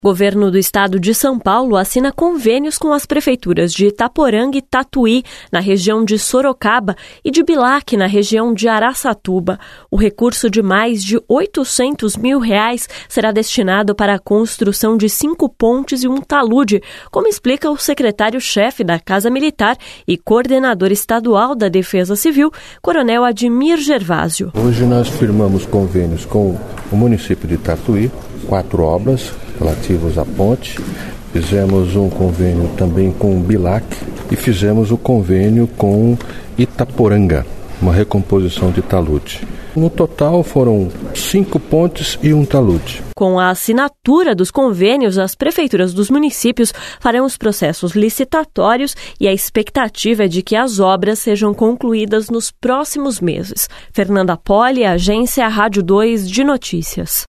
O governo do estado de São Paulo assina convênios com as prefeituras de Itaporanga e Tatuí, na região de Sorocaba, e de Bilac, na região de Araçatuba. O recurso de mais de R$800 mil será destinado para a construção de 5 pontes e um talude, como explica o secretário-chefe da Casa Militar e coordenador estadual da Defesa Civil, Coronel Admir Gervásio. Hoje nós firmamos convênios com o município de Tatuí, 4 obras relativos à ponte. Fizemos um convênio também com o Bilac e fizemos o convênio com Itaporanga, uma recomposição de talude. No total foram 5 pontes e um talude. Com a assinatura dos convênios, as prefeituras dos municípios farão os processos licitatórios e a expectativa é de que as obras sejam concluídas nos próximos meses. Fernanda Poli, Agência Rádio 2 de Notícias.